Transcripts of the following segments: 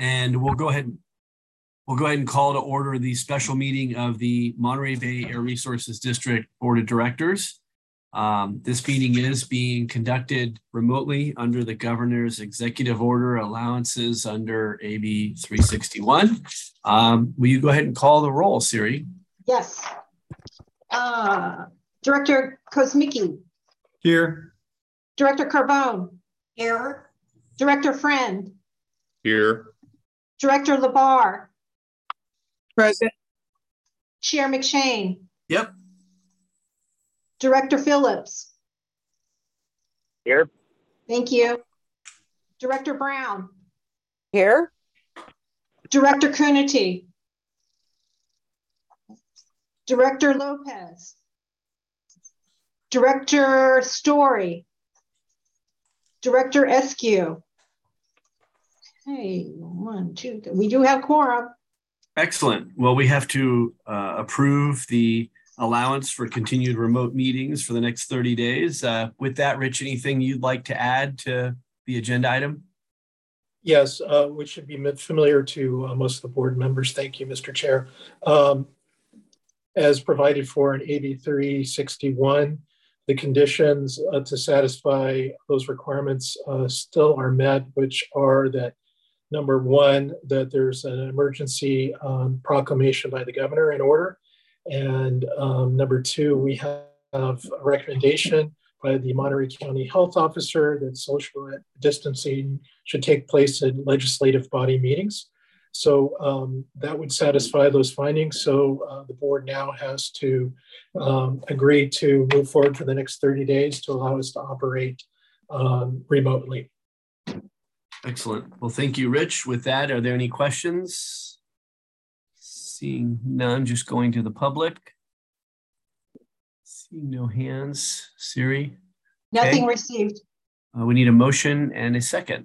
And we'll go ahead and call to order the special meeting of the Monterey Bay Air Resources District Board of Directors. This meeting is being conducted remotely under the governor's executive order allowances under AB 361. Will you go ahead and call the roll, Siri? Yes. Director Kosmicki. Here. Director Carbone. Here. Director Friend. Here. Director Labar. Present. Chair McShane. Yep. Director Phillips. Here. Thank you. Director Brown. Here. Director Coonerty. Director Lopez. Director Story. Director Eskew. Hey, 1, 2, we do have quorum. Excellent. Well, we have to approve the allowance for continued remote meetings for the next 30 days. With that, Rich, anything you'd like to add to the agenda item? Yes, which should be familiar to most of the board members. Thank you, Mr. Chair. As provided for in AB 361, the conditions to satisfy those requirements still are met, which are that number one, that there's an emergency proclamation by the governor in order. And number two, we have a recommendation by the Monterey County Health Officer that social distancing should take place at legislative body meetings. So that would satisfy those findings. So the board now has to agree to move forward for the next 30 days to allow us to operate remotely. Excellent. Well, thank you, Rich. With that, are there any questions? Seeing none, just going to the public. Seeing no hands. Siri? Nothing Okay. received. We need a motion and a second.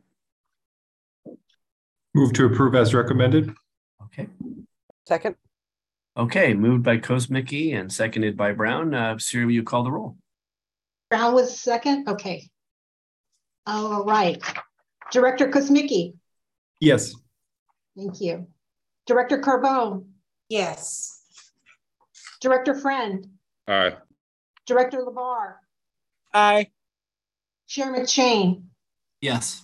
Move to approve as recommended. Okay. Second. Okay, moved by Kosmicki and seconded by Brown. Siri, will you call the roll? Brown was second. Okay. All right. Director Kosmicki. Yes. Thank you. Director Carbone. Yes. Director Friend. Aye. Director Labar. Aye. Chair McShane. Yes.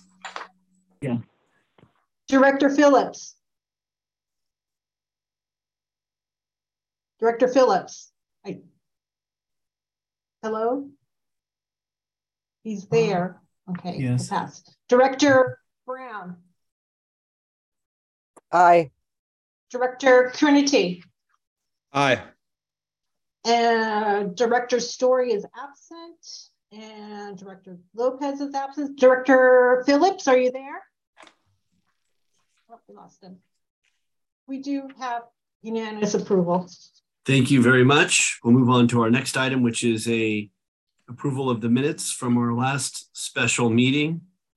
Director Phillips. Director Phillips. Hello? He's there. Okay. Yes. Pass. Director Brown. Aye. Director Coonerty. Aye. And Director Story is absent. And Director Lopez is absent. Director Phillips, are you there? Oh, we lost him. We do have unanimous approval. Thank you very much. We'll move on to our next item, which is a approval of the minutes from our last special meeting.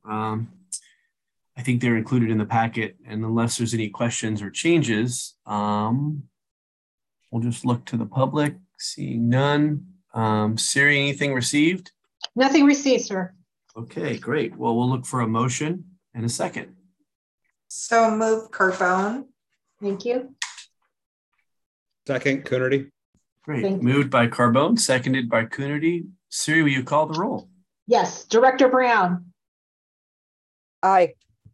I think they're included in the packet, and unless there's any questions or changes, we'll just look to the public. Seeing none. Siri, anything received? Nothing received, sir. Okay, great. Well, we'll look for a motion and a second. So move Carbone. Thank you. Second, Coonerty. Great. Thank you. Moved by Carbone, seconded by Coonerty. Siri, will you call the roll? Yes. Director Brown. Aye.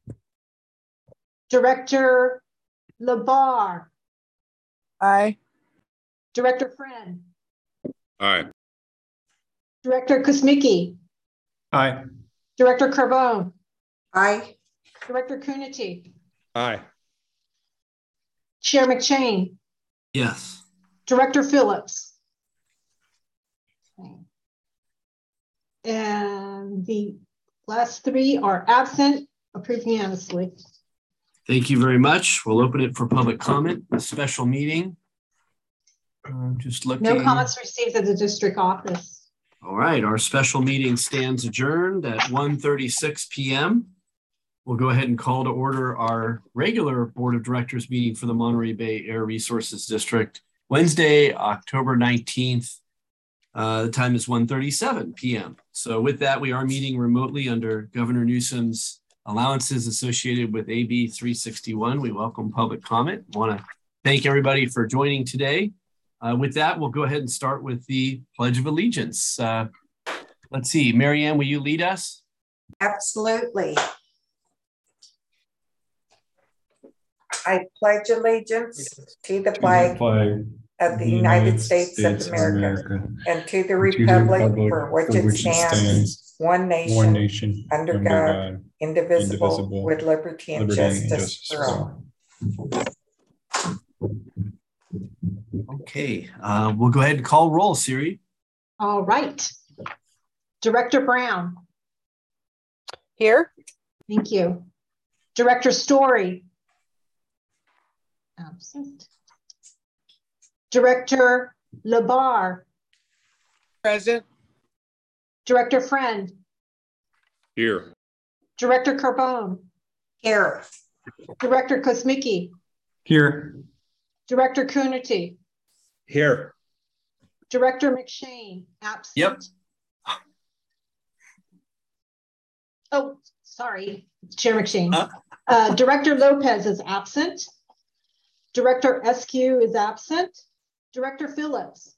Director Labar. Aye. Director Friend. Aye. Director Kosmicki. Aye. Director Carbone. Aye. Director Coonerty. Aye. Chair McShane. Yes. Director Phillips. Okay. And the last three are absent. Approved unanimously. Thank you very much. We'll open it for public comment, a special meeting. Just looking. No comments received at the district office. All right, our special meeting stands adjourned at 1:36 p.m. We'll go ahead and call to order our regular Board of Directors meeting for the Monterey Bay Air Resources District, Wednesday, October 19th. The time is 1:37 p.m. So with that, we are meeting remotely under Governor Newsom's allowances associated with AB 361. We welcome public comment. I want to thank everybody for joining today. With that, we'll go ahead and start with the Pledge of Allegiance. Let's see, Mary Ann, will you lead us? Absolutely. I pledge allegiance to the flag of the United States of America and to the republic for which it stands, one nation, under God, indivisible, with liberty and justice for all. Okay, we'll go ahead and call roll, Siri. All right. Director Brown. Here. Thank you. Director Story. Absent. Director Labar. Present. Director Friend. Here. Director Carbone. Here. Director Kosmicki. Here. Director Coonerty. Here. Director McShane. Absent. Yep. Oh, sorry, Chair McShane. Director Lopez is absent. Director SQ is absent. Director Phillips.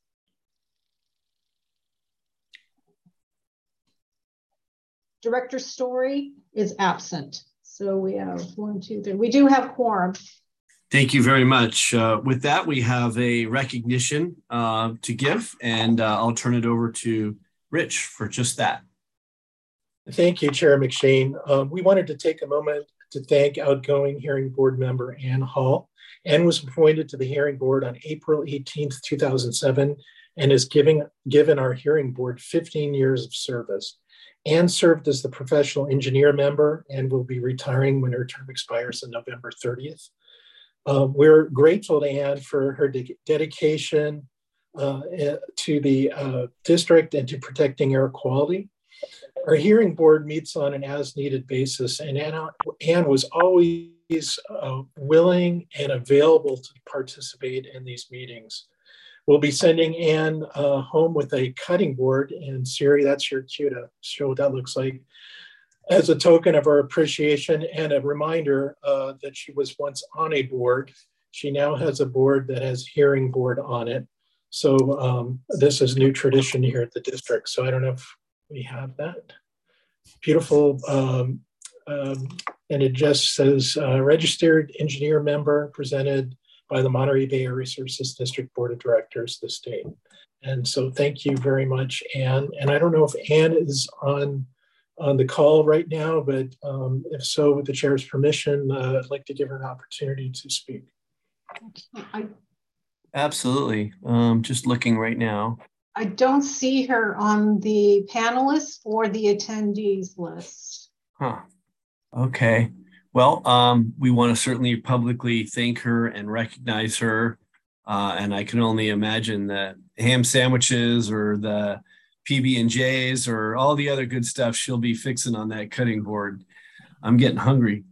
Director Story is absent. So we have 1, 2, 3. We do have quorum. Thank you very much. With that, we have a recognition to give, and I'll turn it over to Rich for just that. Thank you, Chair McShane. We wanted to take a moment to thank outgoing hearing board member Ann Hall. Ann was appointed to the hearing board on April 18th, 2007, and has given our hearing board 15 years of service. Ann served as the professional engineer member and will be retiring when her term expires on November 30th. We're grateful to Ann for her dedication to the district and to protecting air quality. Our hearing board meets on an as-needed basis, and Ann was always willing and available to participate in these meetings. We'll be sending Ann home with a cutting board, and Siri, that's your cue to show what that looks like, as a token of our appreciation and a reminder that she was once on a board. She now has a board that has hearing board on it. So this is new tradition here at the district. So I don't know if we have that. Beautiful. And it just says registered engineer member presented by the Monterey Bay Area Services District Board of Directors, the state. And so thank you very much, Ann. And I don't know if Ann is on the call right now, but if so, with the chair's permission, I'd like to give her an opportunity to speak. Absolutely. Just looking right now. I don't see her on the panelists or the attendees list. Huh. Okay. Well, we want to certainly publicly thank her and recognize her. And I can only imagine the ham sandwiches or the PB&Js or all the other good stuff she'll be fixing on that cutting board. I'm getting hungry.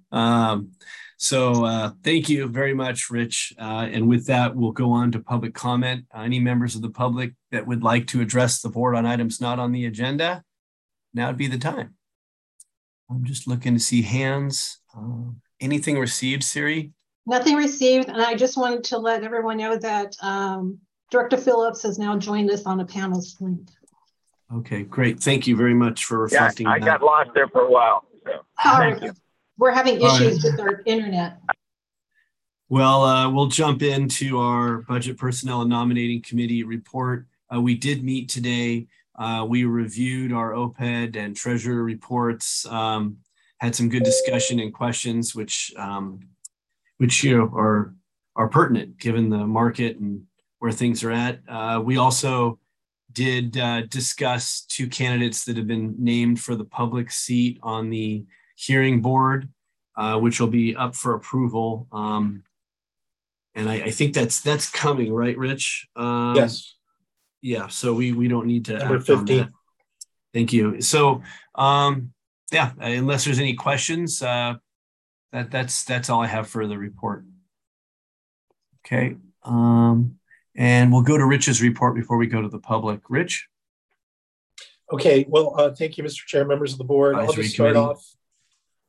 So thank you very much, Rich. And with that, we'll go on to public comment. Any members of the public that would like to address the board on items not on the agenda, now would be the time. I'm just looking to see hands. Anything received, Siri? Nothing received. And I just wanted to let everyone know that Director Phillips has now joined us on a panelist link. Okay, great. Thank you very much for reflecting. I got lost there for a while. So. Thank you. We're having issues with our internet. Well, we'll jump into our Budget Personnel and Nominating Committee report. We did meet today. We reviewed our OPED and treasurer reports, had some good discussion and questions, which you know, are pertinent given the market and where things are at. We also did discuss 2 candidates that have been named for the public seat on the hearing board, which will be up for approval. And I think that's coming, right, Rich? Yes. Yeah, so we don't need to Number act on 15. that. Thank you. So yeah, unless there's any questions, that's all I have for the report. Okay. And we'll go to Rich's report before we go to the public. Rich? Okay, well, thank you, Mr. Chair, members of the board. I'll just start off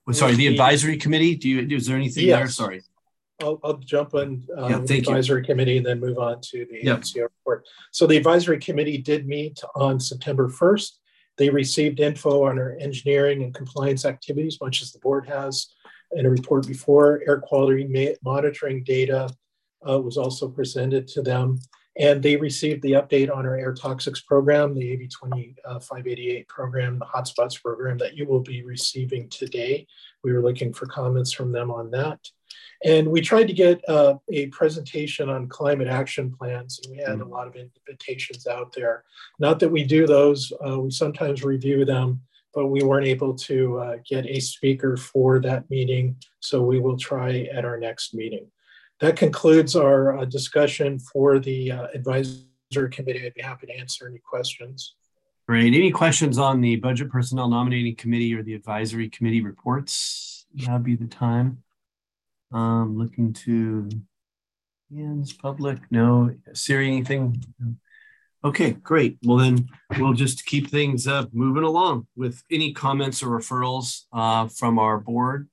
Sorry, the advisory committee. Is there anything there? Sorry. I'll jump on the you. advisory committee and then move on to the NCO report. So the advisory committee did meet on September 1st. They received info on our engineering and compliance activities, much as the board has in a report before. Air quality monitoring data was also presented to them. And they received the update on our air toxics program, the AB 2588 program, the hotspots program that you will be receiving today. We were looking for comments from them on that. And we tried to get a presentation on climate action plans, and we had a lot of invitations out there. Not that we do those, we sometimes review them, but we weren't able to get a speaker for that meeting, so we will try at our next meeting. That concludes our discussion for the advisory committee. I'd be happy to answer any questions. Great. Any questions on the Budget Personnel Nominating Committee or the Advisory Committee reports? That'd be the time. Looking to hands, public, no. Siri, anything? Okay, great. Well, then we'll just keep things moving along with any comments or referrals from our board.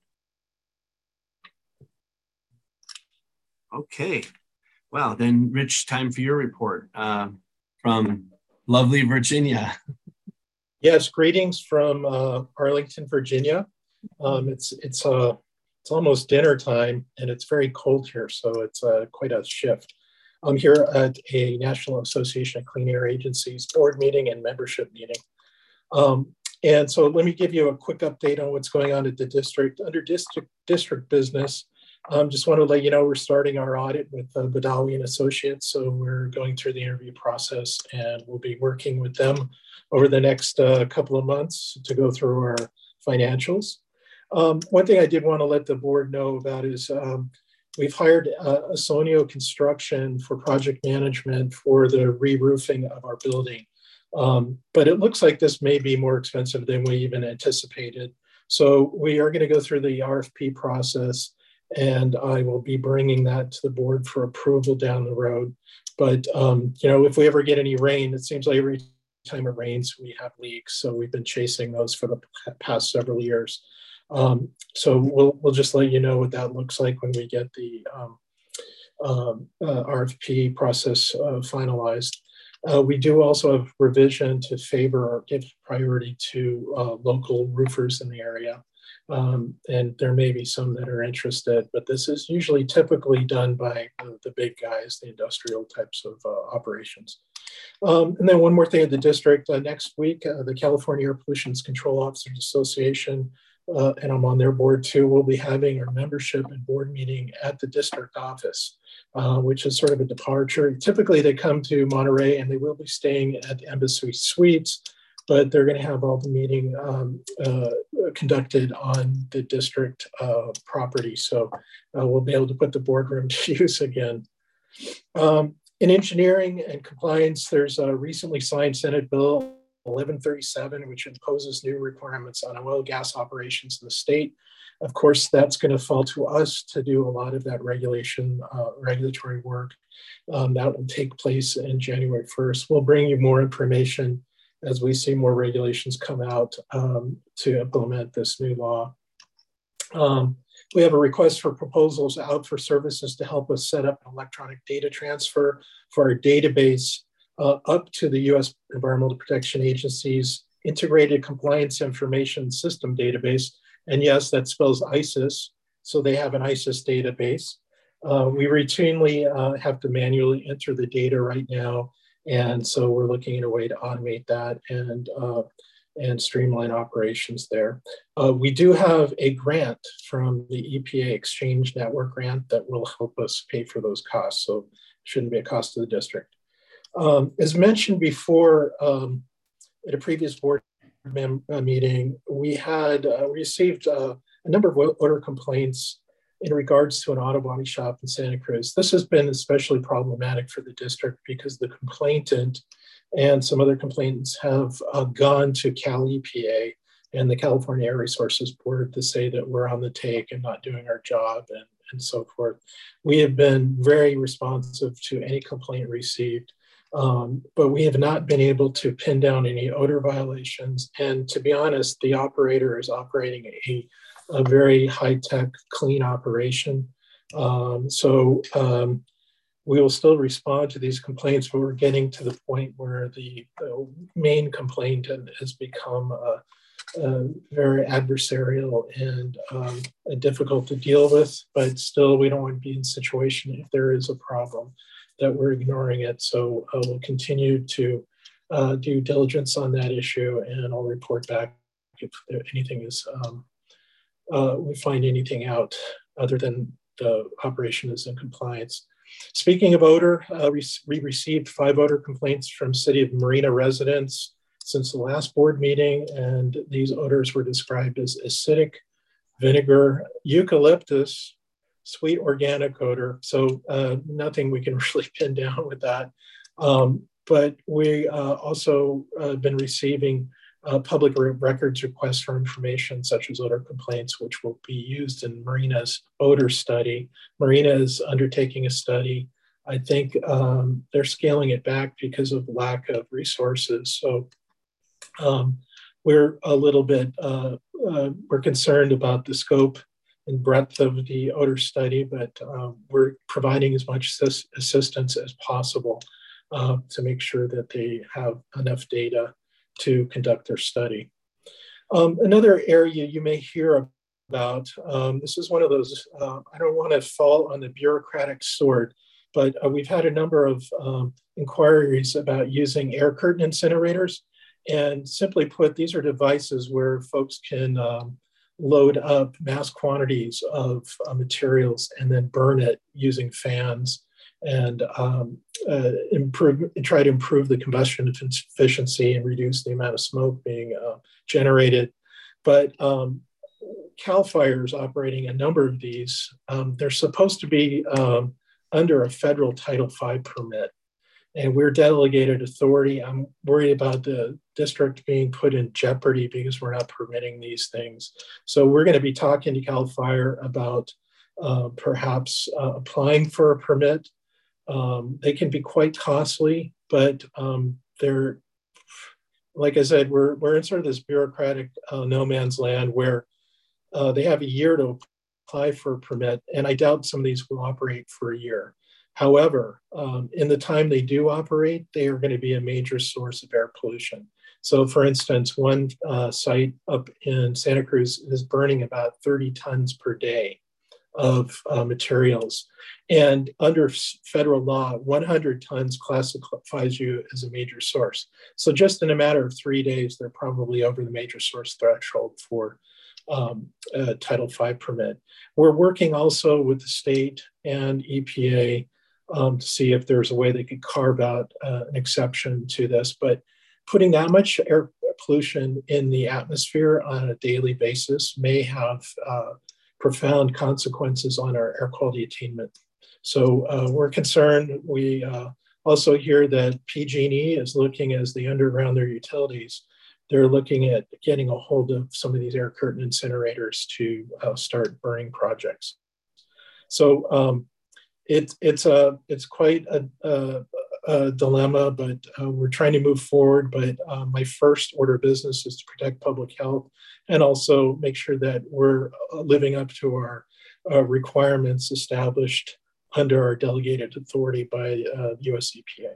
Okay. Wow, then Rich, time for your report from lovely Virginia. Yes, greetings from Arlington, Virginia. It's almost dinner time and it's very cold here, so it's quite a shift. I'm here at a National Association of Clean Air Agencies board meeting and membership meeting. And so let me give you a quick update on what's going on at the district. Under district business, just want to let you know we're starting our audit with Badawi and Associates. So we're going through the interview process and we'll be working with them over the next couple of months to go through our financials. One thing I did want to let the board know about is we've hired Asonio Construction for project management for the re-roofing of our building. But it looks like this may be more expensive than we even anticipated. So we are going to go through the RFP process, and I will be bringing that to the board for approval down the road. But you know, if we ever get any rain, it seems like every time it rains, we have leaks. So we've been chasing those for the past several years. So we'll just let you know what that looks like when we get the RFP process finalized. We do also have revision to favor or give priority to local roofers in the area. And there may be some that are interested, but this is usually typically done by the big guys, the industrial types of operations. And then one more thing at the district, next week, the California Air Pollution Control Officers Association, and I'm on their board too, we'll be having our membership and board meeting at the district office, which is sort of a departure. Typically they come to Monterey and they will be staying at the Embassy Suites, but they're going to have all the meeting conducted on the district property. So we'll be able to put the boardroom to use again. In engineering and compliance, there's a recently signed Senate Bill 1137, which imposes new requirements on oil and gas operations in the state. Of course, that's going to fall to us to do a lot of that regulatory work. That will take place in January 1st. We'll bring you more information as we see more regulations come out to implement this new law. We have a request for proposals out for services to help us set up an electronic data transfer for our database up to the U.S. Environmental Protection Agency's Integrated Compliance Information System database. And yes, that spells ISIS. So they have an ISIS database. We routinely have to manually enter the data right now. And so we're looking at a way to automate that and streamline operations there. We do have a grant from the EPA Exchange Network grant that will help us pay for those costs. So it shouldn't be a cost to the district. As mentioned before, at a previous board meeting, we had received a number of odor complaints in regards to an auto body shop in Santa Cruz. This has been especially problematic for the district because the complainant and some other complainants have gone to Cal EPA and the California Air Resources Board to say that we're on the take and not doing our job and so forth. We have been very responsive to any complaint received. But we have not been able to pin down any odor violations. And to be honest, the operator is operating a very high-tech, clean operation. We will still respond to these complaints, but we're getting to the point where the main complaint has become very adversarial and difficult to deal with. But still, we don't want to be in a situation if there is a problem that we're ignoring it. So we'll continue to do diligence on that issue, and I'll report back if anything is, we find anything out other than the operation is in compliance. Speaking of odor, we received 5 odor complaints from City of Marina residents since the last board meeting, and these odors were described as acidic, vinegar, eucalyptus, sweet organic odor. So nothing we can really pin down with that. But we also been receiving public records requests for information such as odor complaints, which will be used in Marina's odor study. Marina is undertaking a study. I think they're scaling it back because of lack of resources. So we're a little bit, we're concerned about the scope and breadth of the odor study, but we're providing as much assistance as possible to make sure that they have enough data to conduct their study. Another area you may hear about, this is one of those, I don't want to fall on the bureaucratic sword, but we've had a number of inquiries about using air curtain incinerators. And simply put, these are devices where folks can load up mass quantities of materials and then burn it using fans and try to improve the combustion efficiency and reduce the amount of smoke being generated. But CAL FIRE is operating a number of these. They're supposed to be under a federal Title V permit, and we're delegated authority. I'm worried about the district being put in jeopardy because we're not permitting these things. So we're going to be talking to CAL FIRE about perhaps applying for a permit. They can be quite costly, but they're, like I said, we're in sort of this bureaucratic no man's land where they have a year to apply for a permit, and I doubt some of these will operate for a year. However, in the time they do operate, they are going to be a major source of air pollution. So for instance, one site up in Santa Cruz is burning about 30 tons per day of materials. And under federal law, 100 tons classifies you as a major source. So just in a matter of 3 days, they're probably over the major source threshold for a Title V permit. We're working also with the state and EPA to see if there's a way they could carve out an exception to this. But putting that much air pollution in the atmosphere on a daily basis may have profound consequences on our air quality attainment. So we're concerned. We also hear that PG&E is looking, as they underground their utilities, they're looking at getting a hold of some of these air curtain incinerators to start burning projects. So it's quite a dilemma, but we're trying to move forward. But my first order of business is to protect public health and also make sure that we're living up to our requirements established under our delegated authority by US EPA.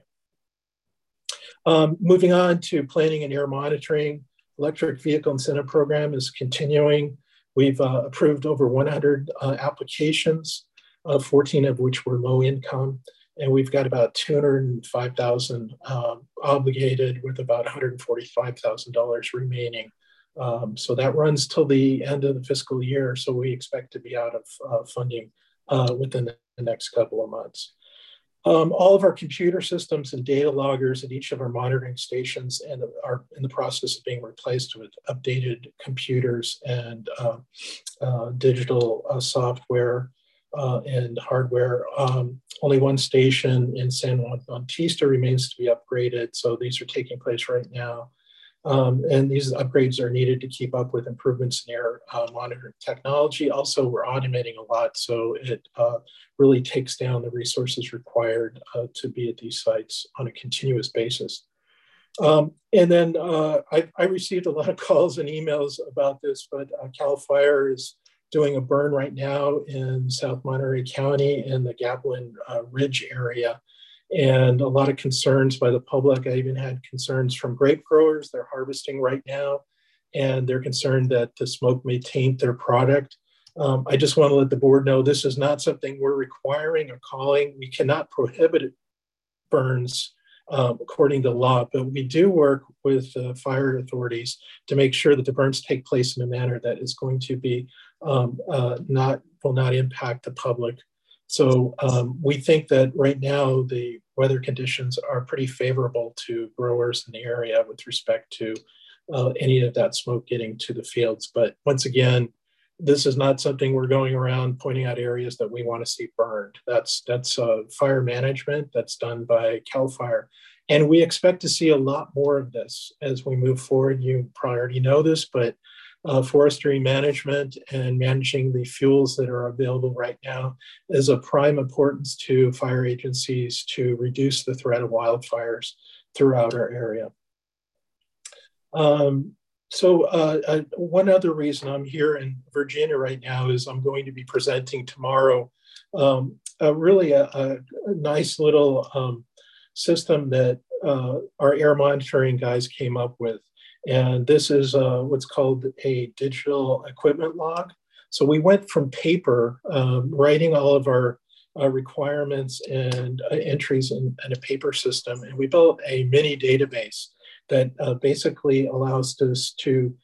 Moving on to planning and air monitoring, electric vehicle incentive program is continuing. We've approved over 100 applications, 14 of which were low income. And we've got about 205,000 obligated with about $145,000 remaining. So that runs till the end of the fiscal year. So we expect to be out of funding within the next couple of months. All of our computer systems and data loggers at each of our monitoring stations and are in the process of being replaced with updated computers and digital software and hardware. Only one station in San Juan Bautista remains to be upgraded. So these are taking place right now. And these upgrades are needed to keep up with improvements in air monitoring technology. Also, we're automating a lot, so it really takes down the resources required to be at these sites on a continuous basis. And then I received a lot of calls and emails about this, but CAL FIRE is doing a burn right now in South Monterey County in the Gatlin Ridge area. And a lot of concerns by the public. I even had concerns from grape growers. They're harvesting right now, and they're concerned that the smoke may taint their product. I just want to let the board know this is not something we're requiring or calling. We cannot prohibit burns according to law, but we do work with fire authorities to make sure that the burns take place in a manner that is going to be will not impact the public. So we think that right now the weather conditions are pretty favorable to growers in the area with respect to any of that smoke getting to the fields. But once again, this is not something we're going around pointing out areas that we want to see burned. That's fire management that's done by CAL FIRE. And we expect to see a lot more of this as we move forward. You probably already know this, but forestry management and managing the fuels that are available right now is of prime importance to fire agencies to reduce the threat of wildfires throughout our area. One other reason I'm here in Virginia right now is I'm going to be presenting tomorrow a nice little system that our air monitoring guys came up with. And this is what's called a digital equipment log. So we went from paper, writing all of our requirements and entries in a paper system, and we built a mini database that basically allows us to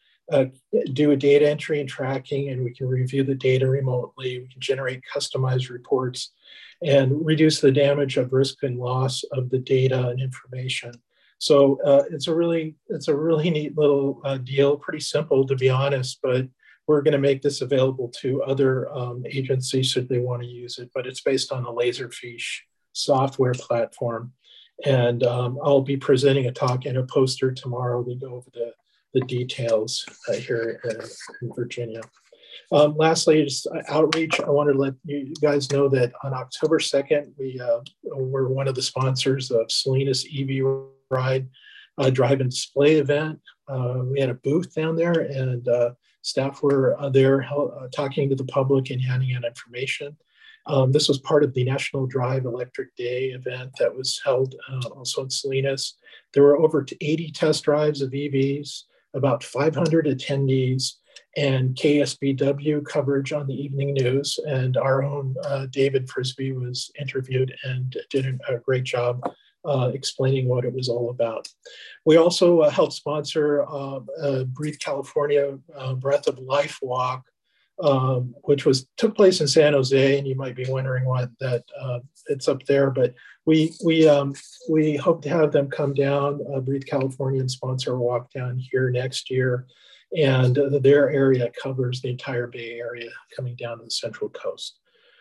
do a data entry and tracking, and we can review the data remotely. We can generate customized reports and reduce the damage of risk and loss of the data and information. So it's a really neat little deal, pretty simple to be honest, but we're going to make this available to other agencies should they want to use it, but it's based on the Laserfiche software platform. And I'll be presenting a talk and a poster tomorrow to go over the details here in Virginia. Lastly, just outreach. I want to let you guys know that on October 2nd, we're one of the sponsors of Salinas EV Ride Drive and Display event. We had a booth down there, and staff were there talking to the public and handing out information. This was part of the National Drive Electric Day event that was held also in Salinas. There were over 80 test drives of EVs, about 500 attendees, and KSBW coverage on the evening news. And our own David Frisbee was interviewed and did a great job explaining what it was all about. We also helped sponsor Breathe California Breath of Life Walk, which took place in San Jose, and you might be wondering why that it's up there. But we hope to have them come down, Breathe California, and sponsor a walk down here next year. And their area covers the entire Bay Area, coming down to the Central Coast.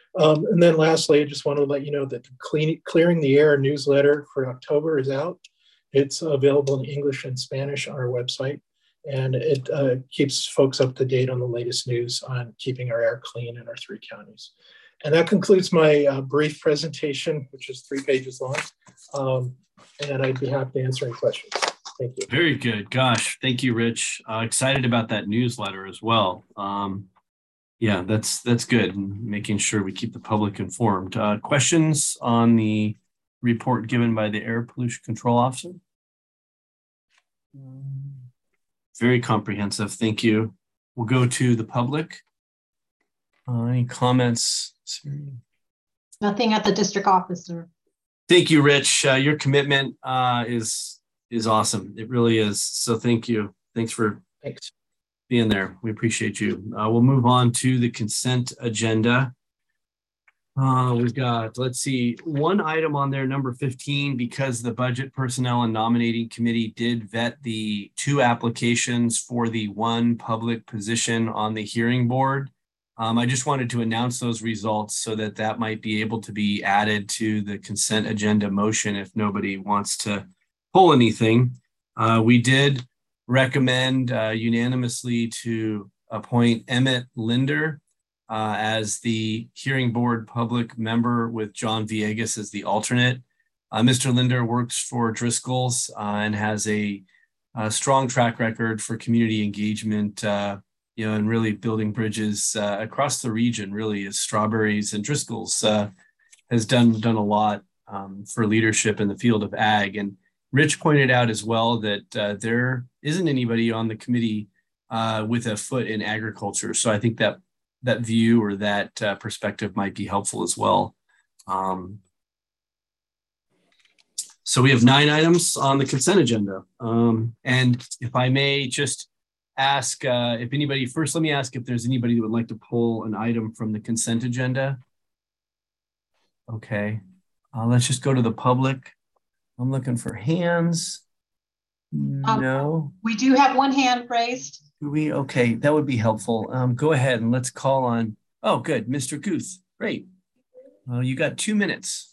And then lastly, I just want to let you know that the Clearing the Air newsletter for October is out. It's available in English and Spanish on our website. And it keeps folks up to date on the latest news on keeping our air clean in our 3 counties. And that concludes my brief presentation, which is 3 pages long. And I'd be happy to answer any questions. Thank you. Very good. Gosh, thank you, Rich. Excited about that newsletter as well. Yeah, that's good. Making sure we keep the public informed. Questions on the report given by the Air Pollution Control Officer? Very comprehensive. Thank you. We'll go to the public. Any comments? Nothing at the district office, sir. Thank you, Rich. Your commitment is awesome. It really is. So thank you. Thanks for being there. We appreciate you. We'll move on to the consent agenda. We've got, let's see, one item on there, number 15, because the Budget, Personnel, and Nominating Committee did vet the 2 applications for the 1 public position on the hearing board. I just wanted to announce those results so that might be able to be added to the consent agenda motion if nobody wants to pull anything. We did recommend unanimously to appoint Emmett Linder as the hearing board public member with John Villegas as the alternate. Mr. Linder works for Driscoll's and has a strong track record for community engagement and really building bridges across the region. Really, as Strawberries and Driscoll's has done a lot for leadership in the field of ag. And Rich pointed out as well that there isn't anybody on the committee with a foot in agriculture. So I think that view or that perspective might be helpful as well. So we have 9 items on the consent agenda. And if I may just ask if anybody, first let me ask if there's anybody that would like to pull an item from the consent agenda. Okay, let's just go to the public. I'm looking for hands. No. We do have one hand raised. Okay, that would be helpful. Go ahead and let's call on, oh good, Mr. Guth, great. You got 2 minutes.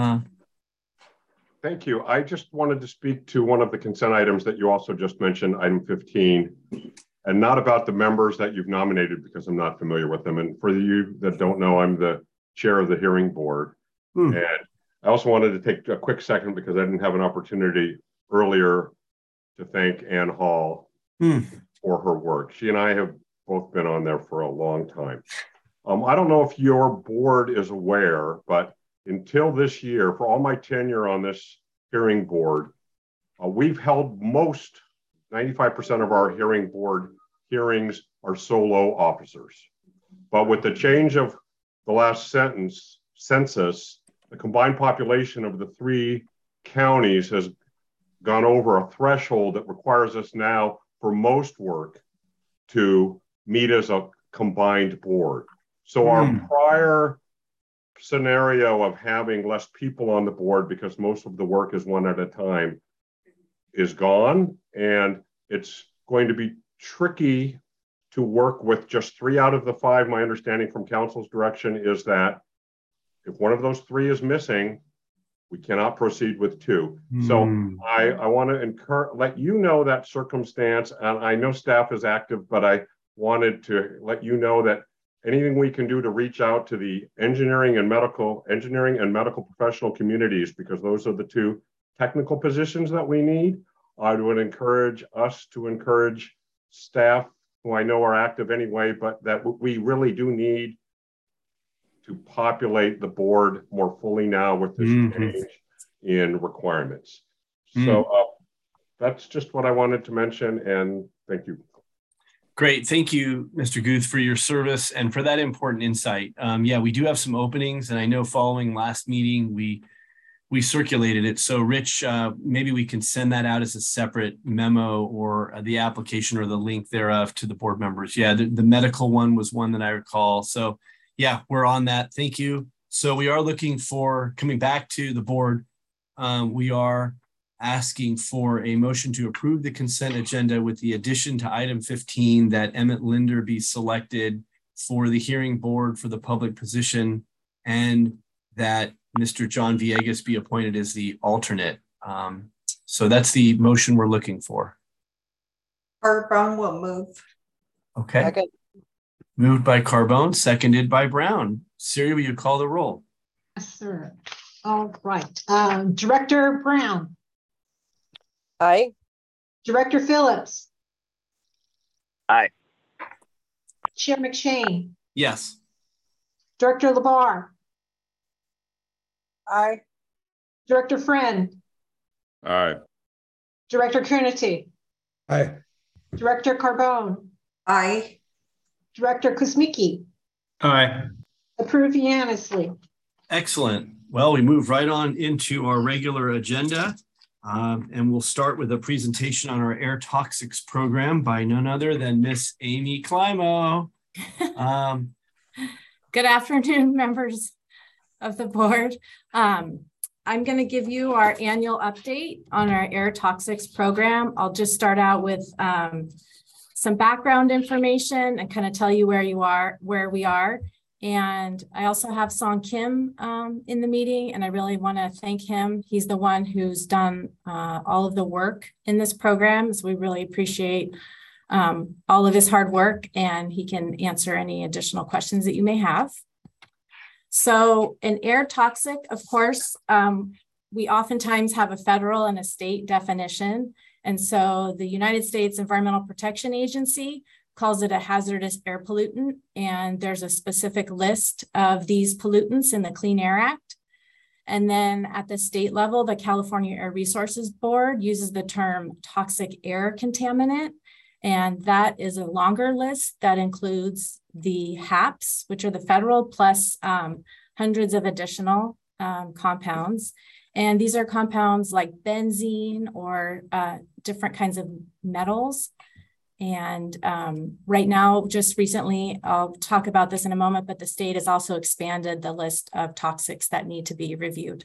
Thank you. I just wanted to speak to one of the consent items that you also just mentioned, item 15, and not about the members that you've nominated because I'm not familiar with them. And for you that don't know, I'm the chair of the hearing board. And I also wanted to take a quick second because I didn't have an opportunity earlier to thank Ann Hall for her work. She and I have both been on there for a long time. I don't know if your board is aware, but until this year, for all my tenure on this hearing board, we've held 95% of our hearing board hearings are solo officers. But with the change of the last census, the combined population of the 3 counties has gone over a threshold that requires us now for most work to meet as a combined board. So our prior scenario of having less people on the board because most of the work is one at a time is gone. And it's going to be tricky to work with just 3 out of the 5. My understanding from council's direction is that if one of those 3 is missing, we cannot proceed with 2. So I want to let you know that circumstance. And I know staff is active, but I wanted to let you know that anything we can do to reach out to the engineering and medical professional communities, because those are the 2 technical positions that we need. I would encourage us to encourage staff who I know are active anyway, but that we really do need to populate the board more fully now with this change in requirements. So that's just what I wanted to mention, and thank you. Great. Thank you, Mr. Guth, for your service and for that important insight. Yeah, we do have some openings, and I know following last meeting, we circulated it. So Rich, maybe we can send that out as a separate memo or the application or the link thereof to the board members. Yeah, the medical one was one that I recall. So yeah, we're on that. Thank you. So we are looking for, coming back to the board, we are asking for a motion to approve the consent agenda with the addition to item 15 that Emmett Linder be selected for the hearing board for the public position and that Mr. John Villegas be appointed as the alternate. So that's the motion we're looking for. Carbone will move. Okay. Second. Moved by Carbone, seconded by Brown. Siri, will you call the roll? Yes, sir. All right. Director Brown. Aye. Director Phillips. Aye. Chair McShane. Yes. Director LaBarre. Aye. Director Friend. Aye. Director Coonerty. Aye. Director Carbone. Aye. Director Kuzmicki. Aye. Approved unanimously. Excellent. Well, we move right on into our regular agenda. And we'll start with a presentation on our air toxics program by none other than Miss Amy Climo. Good afternoon, members of the board. I'm going to give you our annual update on our air toxics program. I'll just start out with some background information and kind of tell you where we are. And I also have Song Kim in the meeting, and I really want to thank him. He's the one who's done all of the work in this program, so we really appreciate all of his hard work, and he can answer any additional questions that you may have. So an air toxic, of course, we oftentimes have a federal and a state definition. And so the United States Environmental Protection Agency calls it a hazardous air pollutant, and there's a specific list of these pollutants in the Clean Air Act. And then at the state level, the California Air Resources Board uses the term toxic air contaminant, and that is a longer list that includes the HAPs, which are the federal, plus hundreds of additional compounds. And these are compounds like benzene or different kinds of metals. And right now, just recently, I'll talk about this in a moment, but the state has also expanded the list of toxics that need to be reviewed.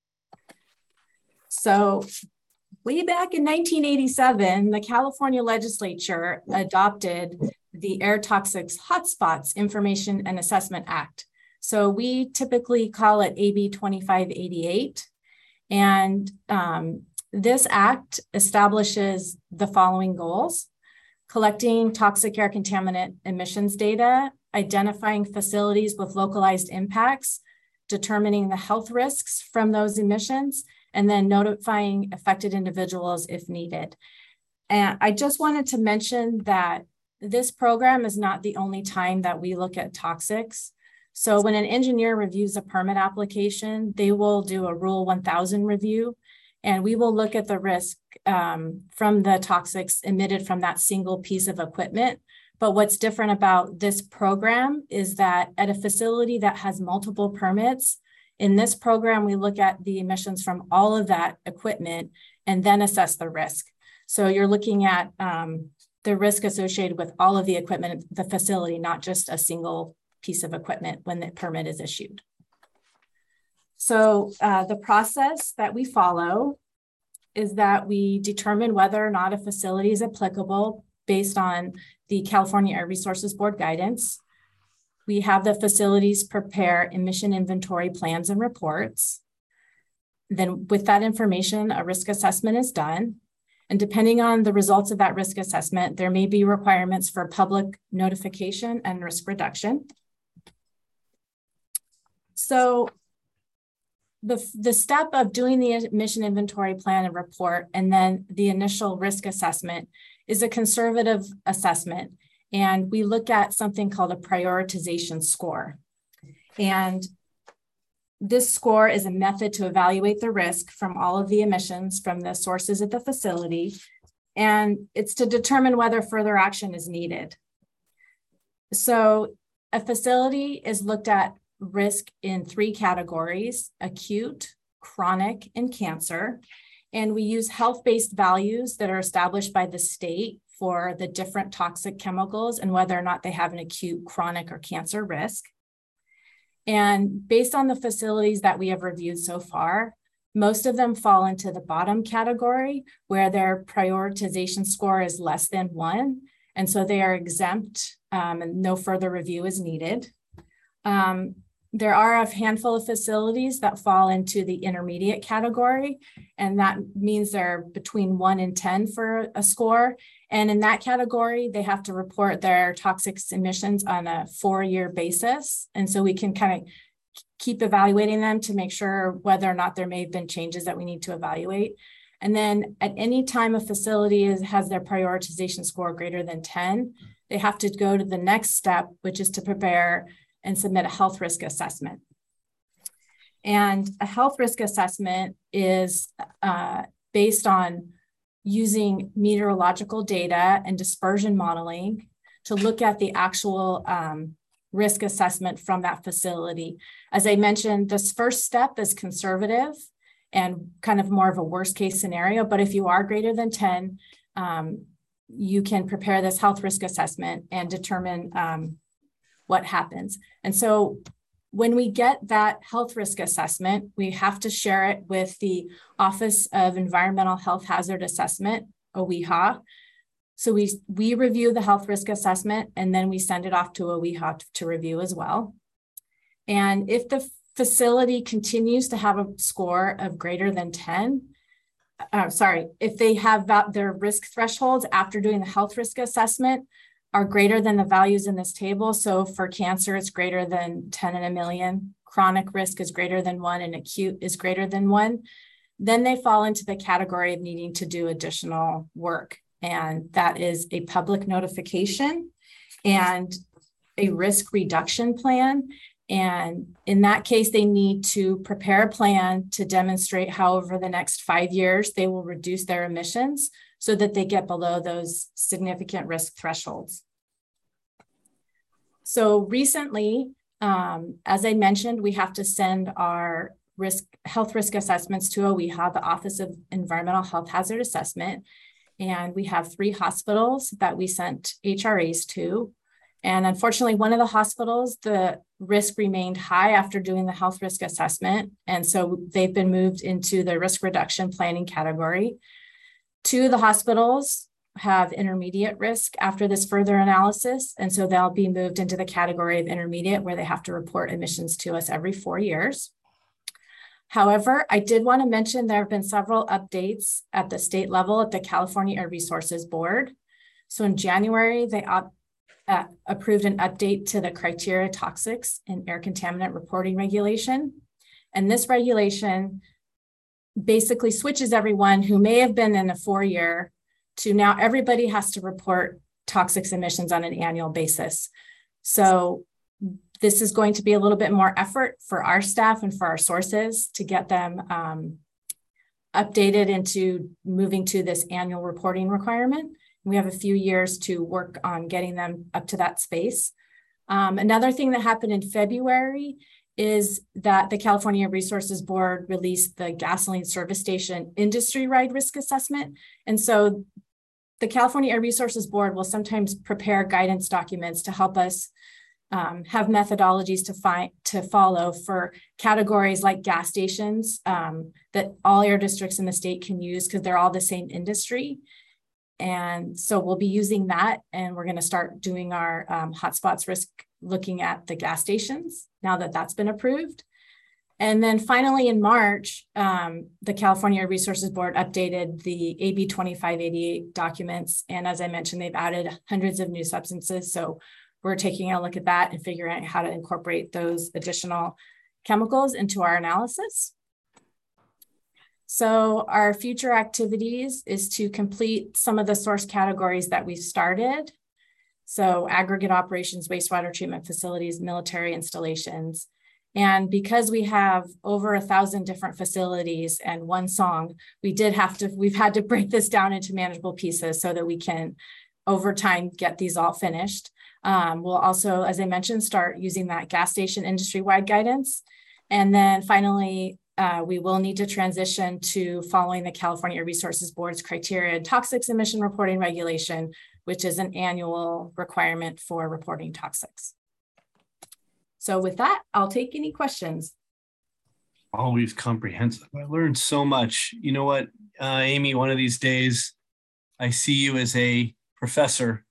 So way back in 1987, the California legislature adopted the Air Toxics Hotspots Information and Assessment Act. So we typically call it AB 2588. And this act establishes the following goals: collecting toxic air contaminant emissions data, identifying facilities with localized impacts, determining the health risks from those emissions, and then notifying affected individuals if needed. And I just wanted to mention that this program is not the only time that we look at toxics. So when an engineer reviews a permit application, they will do a Rule 1000 review, and we will look at the risk from the toxics emitted from that single piece of equipment. But what's different about this program is that at a facility that has multiple permits, in this program, we look at the emissions from all of that equipment and then assess the risk. So you're looking at the risk associated with all of the equipment at the facility, not just a single piece of equipment when the permit is issued. So the process that we follow is that we determine whether or not a facility is applicable based on the California Air Resources Board guidance. We have the facilities prepare emission inventory plans and reports. Then with that information, a risk assessment is done. And depending on the results of that risk assessment, there may be requirements for public notification and risk reduction. So the step of doing the emission inventory plan and report and then the initial risk assessment is a conservative assessment. And we look at something called a prioritization score. And this score is a method to evaluate the risk from all of the emissions from the sources at the facility. And it's to determine whether further action is needed. So a facility is looked at risk in 3 categories: acute, chronic, and cancer. And we use health-based values that are established by the state for the different toxic chemicals and whether or not they have an acute, chronic, or cancer risk. And based on the facilities that we have reviewed so far, most of them fall into the bottom category where their prioritization score is less than 1. And so they are exempt and no further review is needed. There are a handful of facilities that fall into the intermediate category, and that means they're between 1 and 10 for a score. And in that category, they have to report their toxic emissions on a 4-year basis. And so we can kind of keep evaluating them to make sure whether or not there may have been changes that we need to evaluate. And then at any time a facility has their prioritization score greater than 10, they have to go to the next step, which is to prepare and submit a health risk assessment. And a health risk assessment is based on using meteorological data and dispersion modeling to look at the actual risk assessment from that facility. As I mentioned, this first step is conservative and kind of more of a worst case scenario, but if you are greater than 10, you can prepare this health risk assessment and determine what happens. And so when we get that health risk assessment, we have to share it with the Office of Environmental Health Hazard Assessment, OEHA. So we review the health risk assessment and then we send it off to OEHA to review as well. And if the facility continues to have a score of greater than 10, if they have their risk thresholds after doing the health risk assessment are greater than the values in this table. So for cancer, it's greater than 10 in a million. Chronic risk is greater than 1 and acute is greater than 1. Then they fall into the category of needing to do additional work. And that is a public notification and a risk reduction plan. And in that case, they need to prepare a plan to demonstrate how over the next 5 years, they will reduce their emissions so that they get below those significant risk thresholds. So recently, as I mentioned, we have to send our health risk assessments to OEHA, the Office of Environmental Health Hazard Assessment. And we have 3 hospitals that we sent HRAs to. And unfortunately, one of the hospitals, the risk remained high after doing the health risk assessment. And so they've been moved into the risk reduction planning category. 2 of the hospitals have intermediate risk after this further analysis. And so they'll be moved into the category of intermediate, where they have to report emissions to us every 4 years. However, I did want to mention there have been several updates at the state level at the California Air Resources Board. So in January, they approved an update to the criteria toxics and air contaminant reporting regulation. And this regulation basically switches everyone who may have been in a 4-year to now everybody has to report toxics emissions on an annual basis. So this is going to be a little bit more effort for our staff and for our sources to get them updated into moving to this annual reporting requirement. We have a few years to work on getting them up to that space. Another thing that happened in February is that the California Resources Board released the gasoline service station industry-wide risk assessment. And so the California Air Resources Board will sometimes prepare guidance documents to help us have methodologies to follow for categories like gas stations that all air districts in the state can use because they're all the same industry. And so we'll be using that, and we're going to start doing our hotspots risk looking at the gas stations now that that's been approved. And then finally in March, the California Air Resources Board updated the AB 2588 documents. And as I mentioned, they've added hundreds of new substances. So we're taking a look at that and figuring out how to incorporate those additional chemicals into our analysis. So our future activities is to complete some of the source categories that we've started. So aggregate operations, wastewater treatment facilities, military installations. And because we have over 1,000 different facilities and one song, we've had to break this down into manageable pieces so that we can, over time, get these all finished. We'll also, as I mentioned, start using that gas station industry-wide guidance. And then finally, we will need to transition to following the California Air Resources Board's criteria and toxics emission reporting regulation, which is an annual requirement for reporting toxics. So with that, I'll take any questions. Always comprehensive. I learned so much. You know what, Amy, one of these days, I see you as a professor.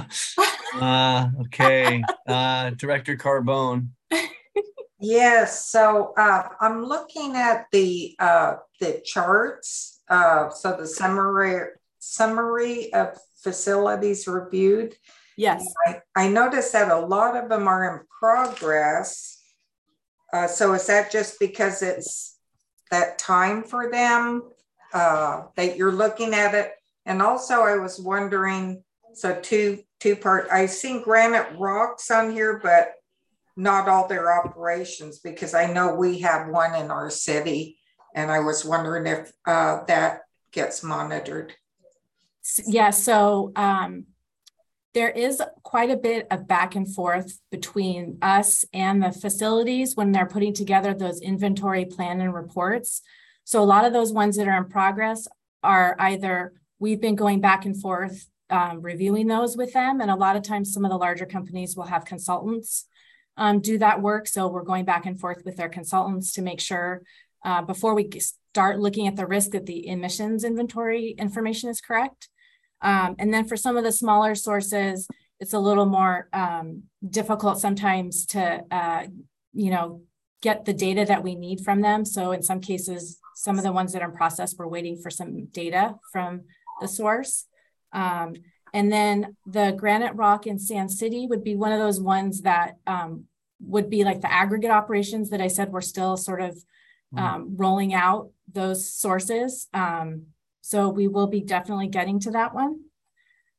Okay, Director Carbone. Yes, so I'm looking at the charts. So the summary of facilities reviewed. Yes. I noticed that a lot of them are in progress. So is that just because it's that time for them that you're looking at it? And also I was wondering, so two-part, I've seen Granite Rocks on here, but not all their operations, because I know we have one in our city, and I was wondering if that gets monitored. Yeah, so there is quite a bit of back and forth between us and the facilities when they're putting together those inventory plan and reports. So a lot of those ones that are in progress are either we've been going back and forth reviewing those with them, and a lot of times some of the larger companies will have consultants do that work. So we're going back and forth with their consultants to make sure before we start looking at the risk that the emissions inventory information is correct. And then for some of the smaller sources, it's a little more difficult sometimes to, get the data that we need from them. So in some cases, some of the ones that are in process, we're waiting for some data from the source. And then the Granite Rock in Sand City would be one of those ones that would be like the aggregate operations that I said we're still sort of rolling out those sources. So we will be definitely getting to that one.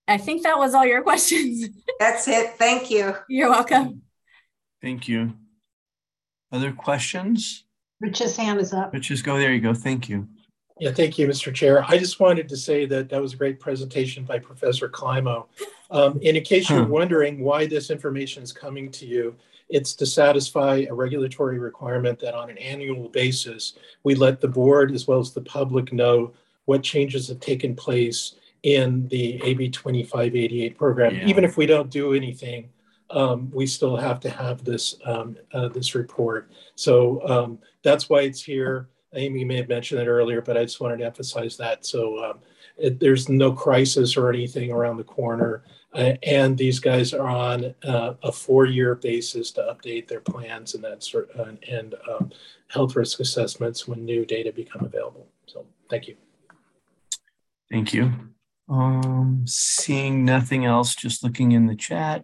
I think that was all your questions. That's it. Thank you. You're welcome. Thank you. Other questions? Rich's hand is up. Rich, just go. There you go. Thank you. Yeah, thank you, Mr. Chair. I just wanted to say that that was a great presentation by Professor Climo. In case you're wondering why this information is coming to you, it's to satisfy a regulatory requirement that on an annual basis, we let the board as well as the public know what changes have taken place in the AB 2588 program. Yeah. Even if we don't do anything, we still have to have this, this report. So that's why it's here. Amy may have mentioned it earlier, but I just wanted to emphasize that. So there's no crisis or anything around the corner. And these guys are on a 4-year basis to update their plans and that sort and health risk assessments when new data become available. So thank you. Thank you. Seeing nothing else, just looking in the chat.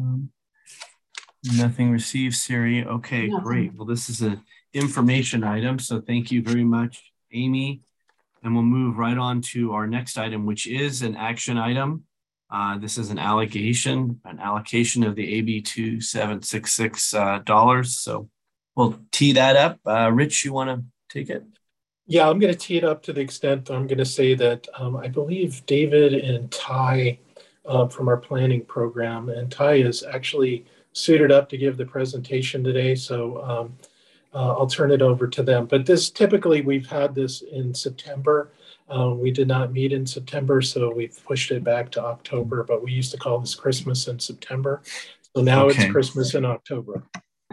Nothing received, Siri. Okay, great. Well, this is an information item, so thank you very much, Amy. And we'll move right on to our next item, which is an action item. This is an allocation of the AB 2766 dollars. So we'll tee that up. Rich, you want to take it? Yeah, I'm going to tee it up to the extent I'm going to say that I believe David and Ty from our planning program, and Ty is actually suited up to give the presentation today. So I'll turn it over to them. But this typically we've had this in September. We did not meet in September, so we've pushed it back to October, but we used to call this Christmas in September. So now it's Christmas in October.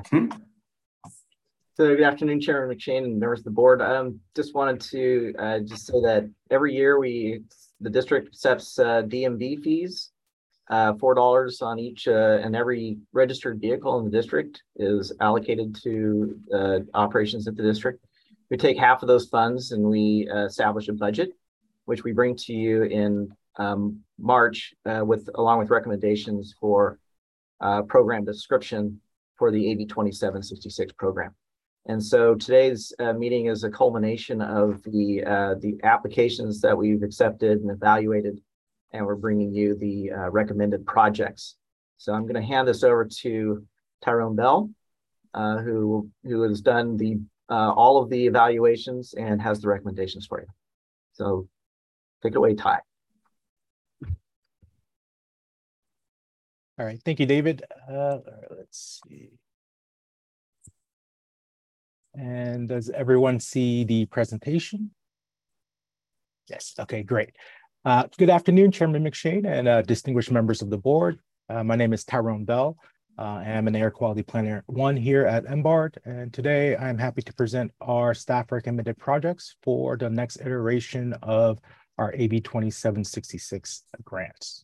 So good afternoon, Chairman McShane and members of the board. Just wanted to just say that every year the district accepts DMV fees, $4 on each, and every registered vehicle in the district is allocated to operations at the district. We take half of those funds and we establish a budget, which we bring to you in March along with recommendations for program description for the AB 2766 program. And so today's meeting is a culmination of the applications that we've accepted and evaluated, and we're bringing you the recommended projects. So I'm going to hand this over to Tyrone Bell, who has done all of the evaluations and has the recommendations for you. So take it away, Ty. All right, thank you, David. Let's see. And does everyone see the presentation? Yes, okay, great. Good afternoon, Chairman McShane and distinguished members of the board. My name is Tyrone Bell. I'm an Air Quality Planner 1 here at MBARD, and today I'm happy to present our staff recommended projects for the next iteration of our AB 2766 grants.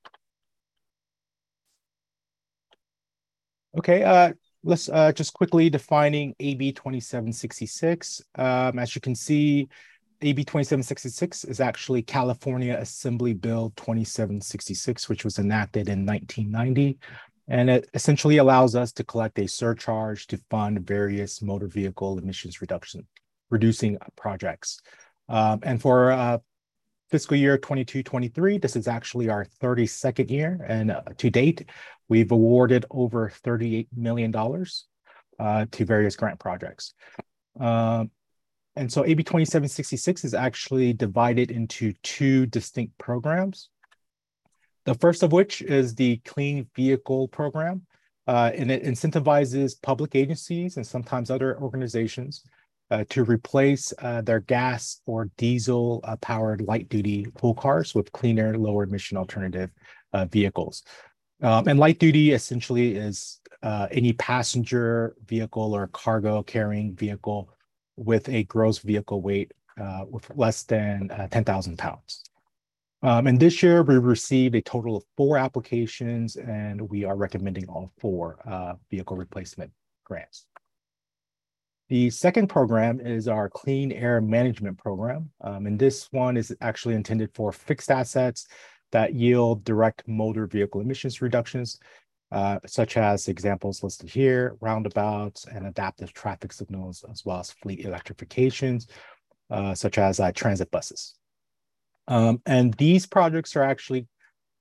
Okay, let's just quickly defining AB 2766. As you can see, AB 2766 is actually California Assembly Bill 2766, which was enacted in 1990. And it essentially allows us to collect a surcharge to fund various motor vehicle emissions reducing projects. And for fiscal year 22-23, this is actually our 32nd year. And to date, we've awarded over $38 million to various grant projects. And so AB 2766 is actually divided into 2 distinct programs. The first of which is the Clean Vehicle Program, and it incentivizes public agencies and sometimes other organizations to replace their gas or diesel powered light duty pool cars with cleaner, lower emission alternative vehicles. And light duty essentially is any passenger vehicle or cargo carrying vehicle with a gross vehicle weight with less than 10,000 pounds. And this year we received a total of 4 applications, and we are recommending all 4 vehicle replacement grants. The second program is our Clean Air Management Program. And this one is actually intended for fixed assets that yield direct motor vehicle emissions reductions, such as examples listed here, roundabouts and adaptive traffic signals, as well as fleet electrifications, such as transit buses. And these projects are actually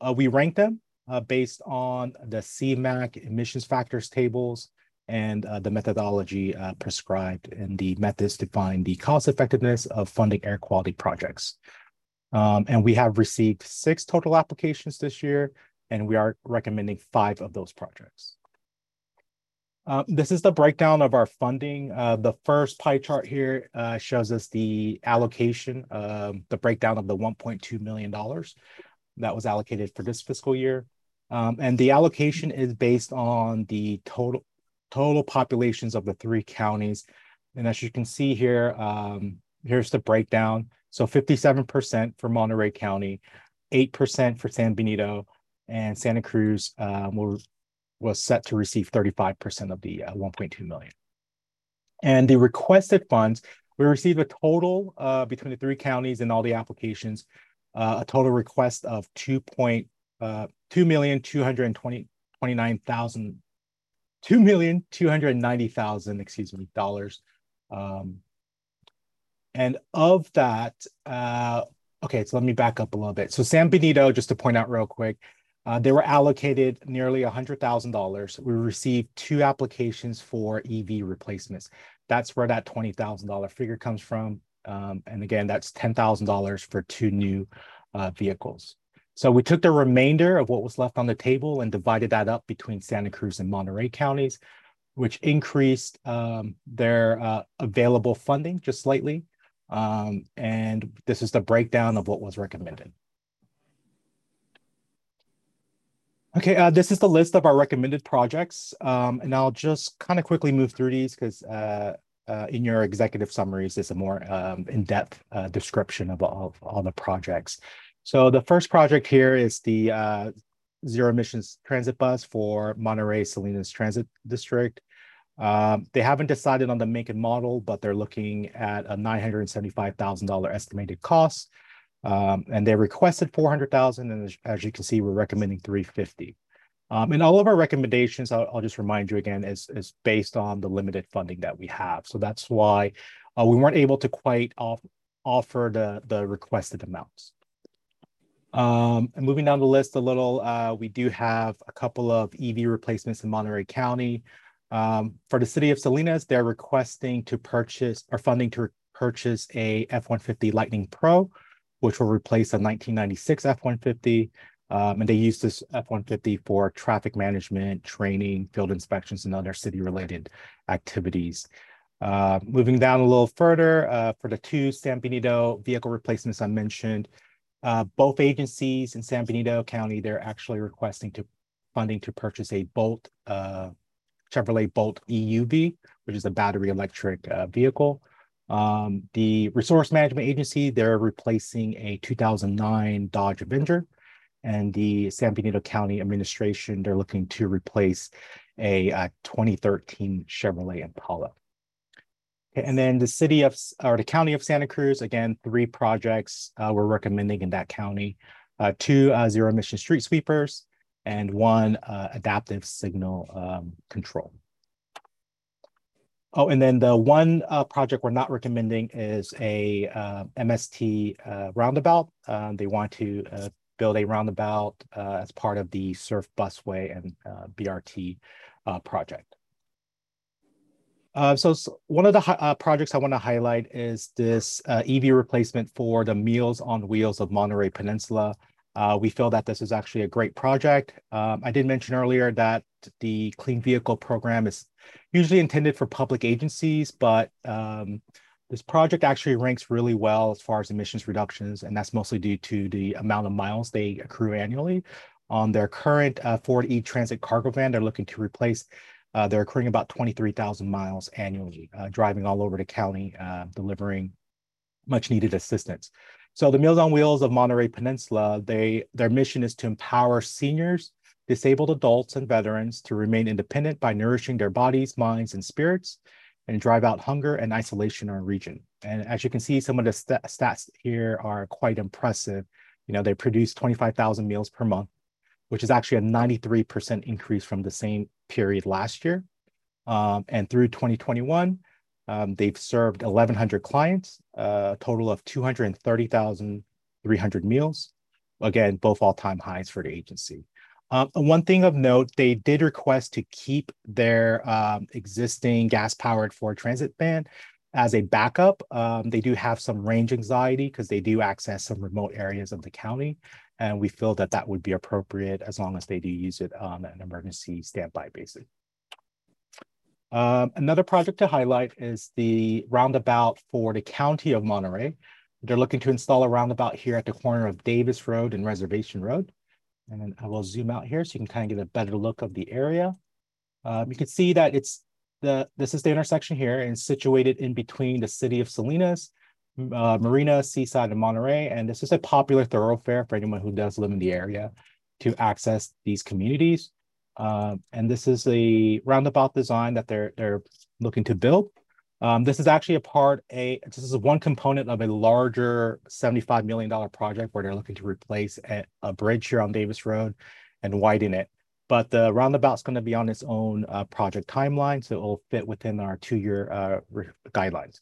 we rank them based on the CMAQ emissions factors tables and the methodology prescribed in the methods to find the cost effectiveness of funding air quality projects. And we have received 6 total applications this year, and we are recommending 5 of those projects. This is the breakdown of our funding. The first pie chart here shows us the allocation, the breakdown of the $1.2 million that was allocated for this fiscal year. And the allocation is based on the total populations of the 3 counties. And as you can see here, here's the breakdown. So 57% for Monterey County, 8% for San Benito, and Santa Cruz was set to receive 35% of the 1.2 million. And the requested funds, we received a total between the 3 counties and all the applications, a total request of $2,290,000, excuse me, dollars. And of that, okay, so let me back up a little bit. So San Benito, just to point out real quick, they were allocated nearly $100,000. We received 2 applications for EV replacements. That's where that $20,000 figure comes from. And again, that's $10,000 for 2 new vehicles. So we took the remainder of what was left on the table and divided that up between Santa Cruz and Monterey counties, which increased their available funding just slightly. And this is the breakdown of what was recommended. Okay, this is the list of our recommended projects. And I'll just kind of quickly move through these because in your executive summaries, there's a more in-depth description of all the projects. So the first project here is the zero emissions transit bus for Monterey Salinas Transit District. They haven't decided on the make and model, but they're looking at a $975,000 estimated cost. And they requested $400,000, and as you can see, we're recommending $350,000. And all of our recommendations, I'll just remind you again, is based on the limited funding that we have. So that's why we weren't able to quite offer the requested amounts. And moving down the list a little, we do have a couple of EV replacements in Monterey County. For the city of Salinas, they're requesting to purchase or funding to purchase a F-150 Lightning Pro, which will replace a 1996 F-150. And they use this F-150 for traffic management, training, field inspections, and other city-related activities. Moving down a little further, for the 2 San Benito vehicle replacements I mentioned, both agencies in San Benito County, they're actually requesting funding to purchase a Bolt, Chevrolet Bolt EUV, which is a battery electric vehicle. The Resource Management Agency, they're replacing a 2009 Dodge Avenger. And the San Benito County Administration, they're looking to replace a 2013 Chevrolet Impala. Okay, and then the county of Santa Cruz, again, 3 projects we're recommending in that county, 2 zero emission street sweepers and 1 adaptive signal control. Oh, and then the 1 project we're not recommending is a MST roundabout. They want to build a roundabout as part of the Surf Busway and BRT project. So one of the projects I want to highlight is this EV replacement for the Meals on Wheels of Monterey Peninsula. We feel that this is actually a great project. I did mention earlier that the Clean Vehicle Program is usually intended for public agencies, but this project actually ranks really well as far as emissions reductions, and that's mostly due to the amount of miles they accrue annually. On their current Ford E-Transit cargo van, they're looking to replace, they're accruing about 23,000 miles annually, driving all over the county, delivering much needed assistance. So the Meals on Wheels of Monterey Peninsula, their mission is to empower seniors, disabled adults, and veterans to remain independent by nourishing their bodies, minds, and spirits, and drive out hunger and isolation in our region. And as you can see, some of the stats here are quite impressive. You know, they produce 25,000 meals per month, which is actually a 93% increase from the same period last year. And through 2021, they've served 1,100 clients, a total of 230,300 meals, again, both all-time highs for the agency. One thing of note, they did request to keep their existing gas-powered Ford Transit van as a backup. They do have some range anxiety because they do access some remote areas of the county, and we feel that that would be appropriate as long as they do use it on an emergency standby basis. Another project to highlight is the roundabout for the County of Monterey. They're looking to install a roundabout here at the corner of Davis Road and Reservation Road. And then I will zoom out here so you can kind of get a better look of the area. You can see that this is the intersection here, and it's situated in between the city of Salinas, Marina, Seaside, and Monterey. And this is a popular thoroughfare for anyone who does live in the area to access these communities. And this is a roundabout design that they're looking to build. This is actually this is one component of a larger $75 million project where they're looking to replace a bridge here on Davis Road and widen it. But the roundabout's going to be on its own project timeline, so it will fit within our 2-year guidelines.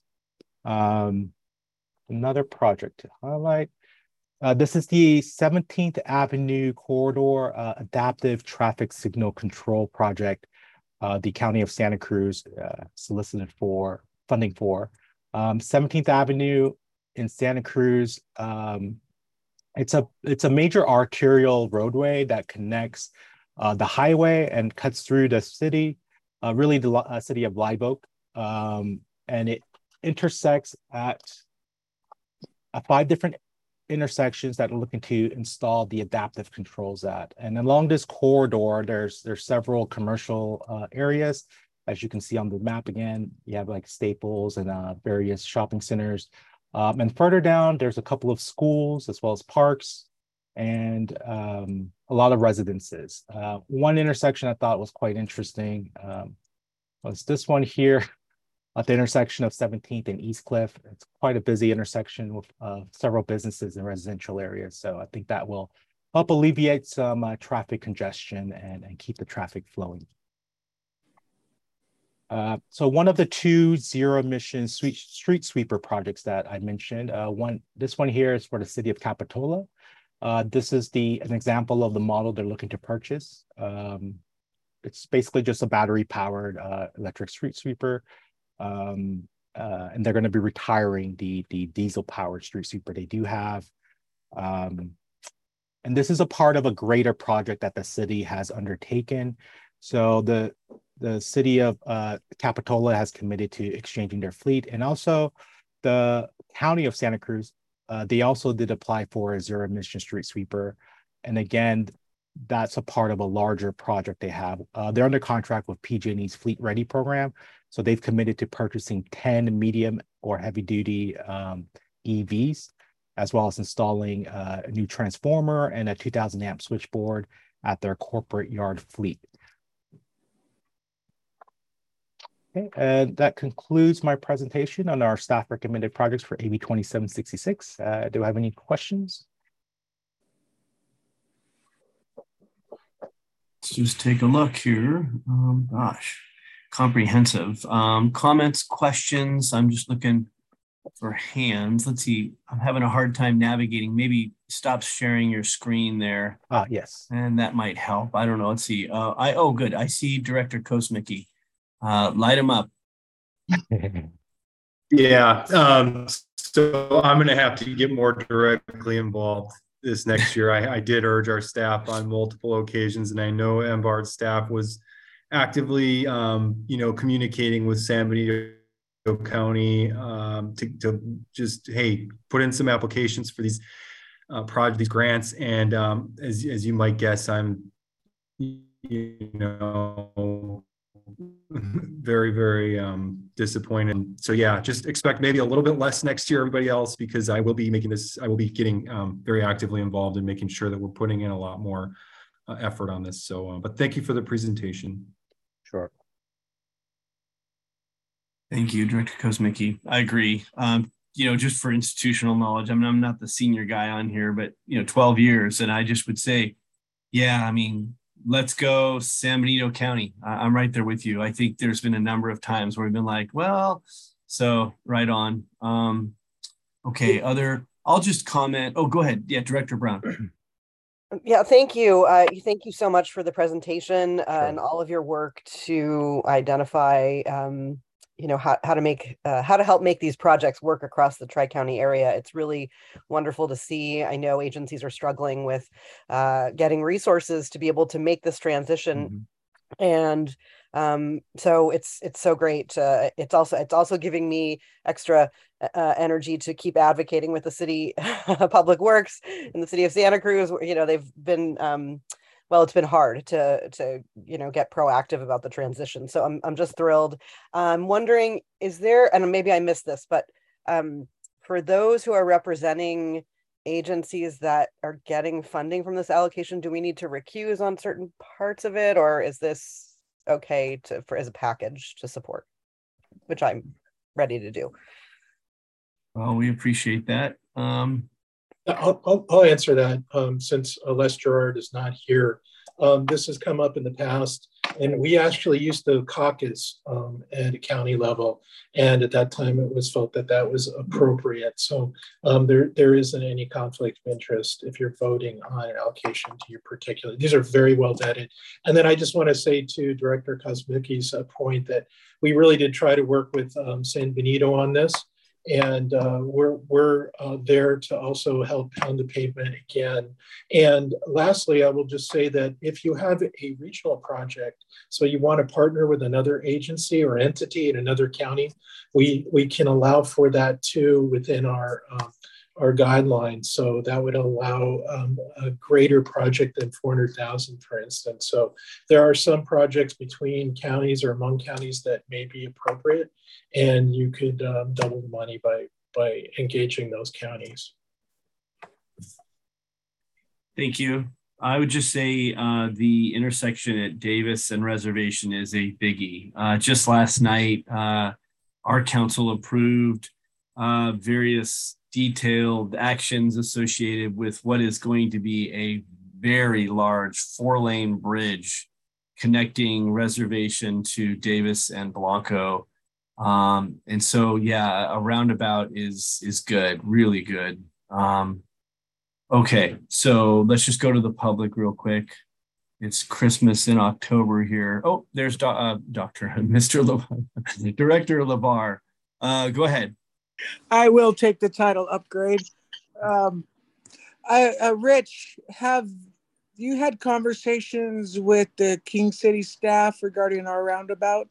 Another project to highlight. This is the 17th Avenue Corridor Adaptive Traffic Signal Control Project. The County of Santa Cruz solicited for funding for. 17th Avenue in Santa Cruz. It's a major arterial roadway that connects the highway and cuts through the city, really the city of Live Oak. And it intersects at 5 different intersections that are looking to install the adaptive controls at. And along this corridor, there's several commercial areas. As you can see on the map again, you have like Staples and various shopping centers. And further down, there's a couple of schools as well as parks and a lot of residences. One intersection I thought was quite interesting was this one here at the intersection of 17th and East Cliff. It's quite a busy intersection with several businesses and residential areas. So I think that will help alleviate some traffic congestion and keep the traffic flowing. So one of the 2 zero-emission street sweeper projects that I mentioned, this one here is for the city of Capitola. This is an example of the model they're looking to purchase. It's basically just a battery-powered electric street sweeper. And they're going to be retiring the diesel-powered street sweeper they do have. And this is a part of a greater project that the city has undertaken. So the city of Capitola has committed to exchanging their fleet, and also the County of Santa Cruz, they also did apply for a zero-emission street sweeper. And again, that's a part of a larger project they have. They're under contract with PG&E's Fleet Ready program. So they've committed to purchasing 10 medium or heavy duty EVs, as well as installing a new transformer and a 2000 amp switchboard at their corporate yard fleet. Okay, and that concludes my presentation on our staff recommended projects for AB 2766. Do I have any questions? Let's just take a look here. Gosh, comprehensive. Comments, questions? I'm just looking for hands. Let's see. I'm having a hard time navigating. Maybe stop sharing your screen there. Yes. And that might help. I don't know. Let's see. Oh, good. I see Director Kosmicki. Light him up. Yeah. So I'm going to have to get more directly involved this next year. I did urge our staff on multiple occasions, and I know MBARD staff was actively, communicating with San Benito County to just, hey, put in some applications for these these grants. And as you might guess, I'm, very, very disappointed. So yeah, just expect maybe a little bit less next year, everybody else, because I will be getting very actively involved in making sure that we're putting in a lot more effort on this. So, but thank you for the presentation. Sure. Thank you, Director Kosmicki. I agree. Just for institutional knowledge, I mean, I'm not the senior guy on here, but 12 years. And I just would say, yeah, I mean, let's go San Benito County. I'm right there with you. I think there's been a number of times where we've been like, well, so right on. Okay, I'll just comment. Oh, go ahead. Yeah, Director Brown. Yeah, thank you. Thank you so much for the presentation and all of your work to identify, how to help make these projects work across the Tri-County area. It's really wonderful to see. I know agencies are struggling with getting resources to be able to make this transition. And so it's so great. It's also giving me extra energy to keep advocating with the city public works in the city of Santa Cruz. They've been it's been hard to get proactive about the transition. So I'm just thrilled. I'm wondering, is there, and maybe I missed this, but for those who are representing agencies that are getting funding from this allocation, do we need to recuse on certain parts of it, or is this okay as a package to support, which I'm ready to do? Well, we appreciate that. I'll answer that since Les Gerard is not here. This has come up in the past, and we actually used to caucus at a county level, and at that time it was felt that that was appropriate. So there isn't any conflict of interest if you're voting on an allocation to your particular. These are very well vetted. And then I just want to say to Director Kosmicki's point that we really did try to work with San Benito on this. And we're there to also help pound the pavement again. And lastly, I will just say that if you have a regional project, so you want to partner with another agency or entity in another county, we can allow for that too within our guidelines. So that would allow a greater project than 400,000, for instance. So there are some projects between counties or among counties that may be appropriate, and you could double the money by engaging those counties. Thank you. I would just say the intersection at Davis and Reservation is a biggie. Just last night, our council approved various detailed actions associated with what is going to be a very large 4-lane bridge connecting Reservation to Davis and Blanco. And so, yeah, a roundabout is good, really good. Okay, so let's just go to the public real quick. It's Christmas in October here. Oh, there's Director LeVar. Go ahead. I will take the title upgrade. Rich, have you had conversations with the King City staff regarding our roundabout?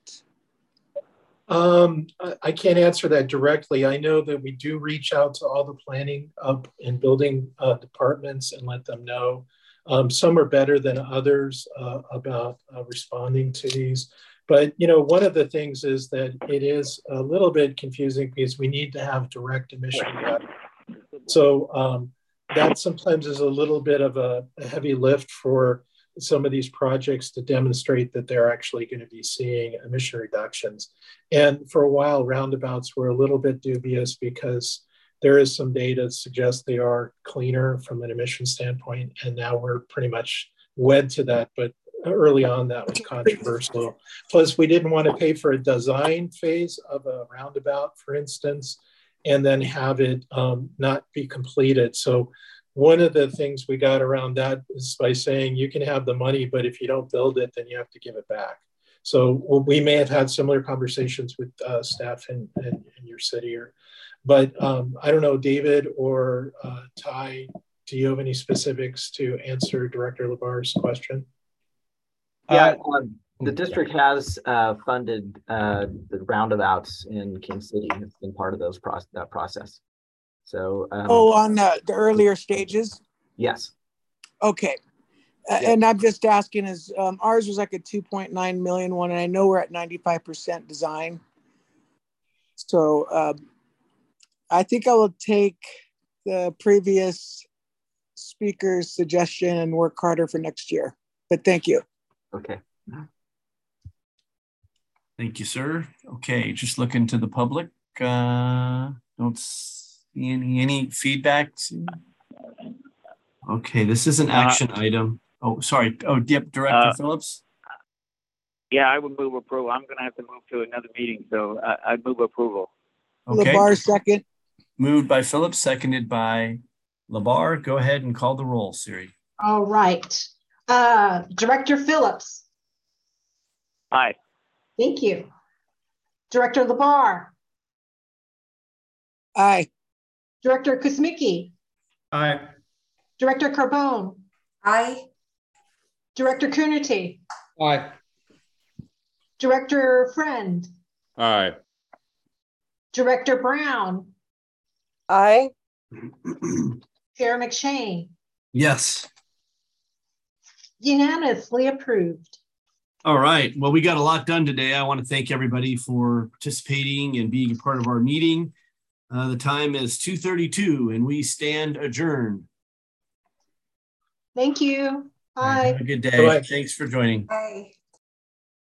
I can't answer that directly. I know that we do reach out to all the planning and building departments and let them know. Some are better than others about responding to these. But, one of the things is that it is a little bit confusing because we need to have direct emission reduction. So that sometimes is a little bit of a heavy lift for some of these projects to demonstrate that they're actually going to be seeing emission reductions. And for a while, roundabouts were a little bit dubious because there is some data that suggests they are cleaner from an emission standpoint. And now we're pretty much wed to that. But early on, that was controversial. Plus, we didn't want to pay for a design phase of a roundabout, for instance, and then have it not be completed. So one of the things we got around that is by saying you can have the money, but if you don't build it, then you have to give it back. So we may have had similar conversations with staff in your city. But I don't know, David or Ty, do you have any specifics to answer Director LeVar's question? Yeah, the district has funded the roundabouts in King City. It's been part of that process. So on the earlier stages? Yes. Okay. And I'm just asking, is ours was like a 2.9 million one, and I know we're at 95% design. So I think I will take the previous speaker's suggestion and work harder for next year. But thank you. Okay. Thank you, sir. Okay, just looking to the public. Don't see any feedback. Okay, this is an action item. Oh, sorry. Oh, yep, Director Phillips. Yeah, I would move approval. I'm going to have to move to another meeting, so I'd move approval. Okay. LeVar, second. Moved by Phillips, seconded by LeVar. Go ahead and call the roll, Siri. All right. Director Phillips. Aye. Thank you. Director Labar. Aye. Director Kuzmicki. Aye. Director Carbone. Aye. Director Coonerty. Aye. Director Friend. Aye. Director Brown. Aye. Chair McShane. Yes. Unanimously approved. All right. Well, we got a lot done today. I want to thank everybody for participating and being a part of our meeting. The time is 2:32 and we stand adjourned. Thank you. Bye. Have a good day. Bye. Thanks for joining. Aye.